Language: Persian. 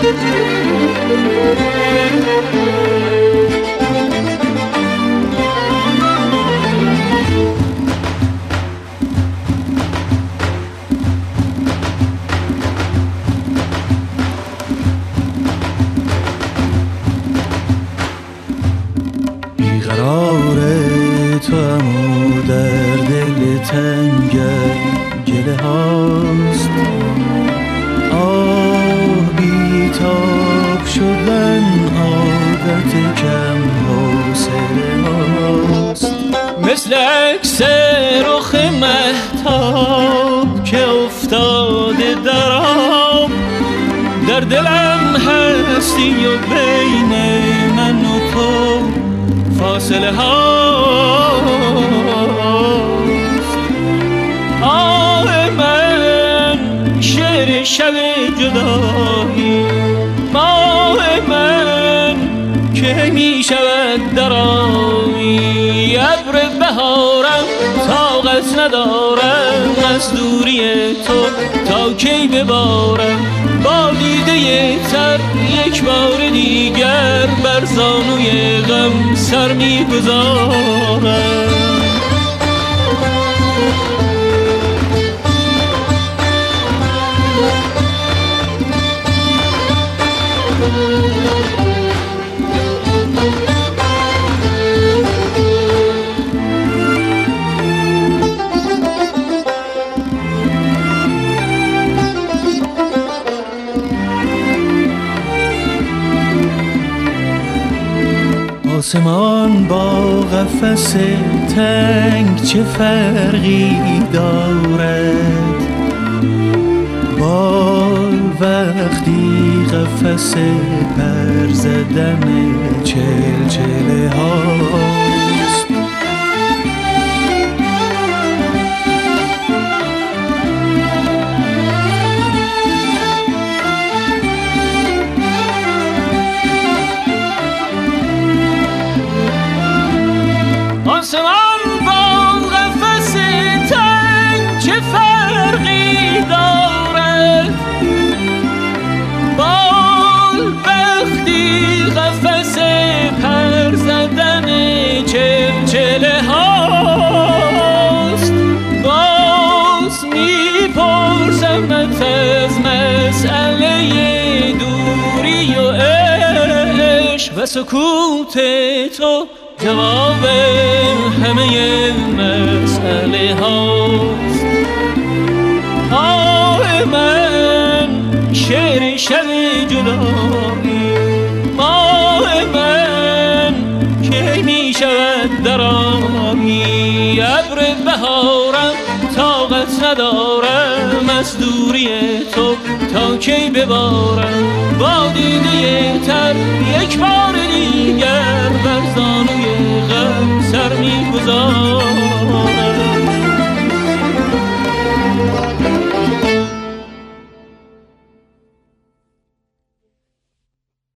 بیقرار توام و در دل تنگم گله هاست، بیتاب شدن عادت کم حوصله هاست. مثل عکس رخ مهتاب که افتاده در آب، در دلم هستی و بین من و تو فاصله هاست. من شعر شب جدایی، ماه من که می شود درایی. ابر بهارم طاقت ندارم از دوری تو، تا کی ببارم با دیده تر یک بار دیگر بر زانوی غم سر می گذارم. آسمان با قفس تنگ چه فرقی دارد؟ بال وقتی قفس پر زدن چلچله هاست. آسمان با قفس تنگ چه فرقی دارد؟ بال وقتی قفس پر زدن چلچله هاست. باز میپرسمت از مسئله دوری و عشق و سکوت تو جواب همه مسئله هاست. من شعر شب جدایی، ماه من که می شود درایی. ابر بهارم طاقت ندارم از دوری تو، تا کی ببارم با دیده تر یک بار دیگر بر زانوی غم سر می گذارم.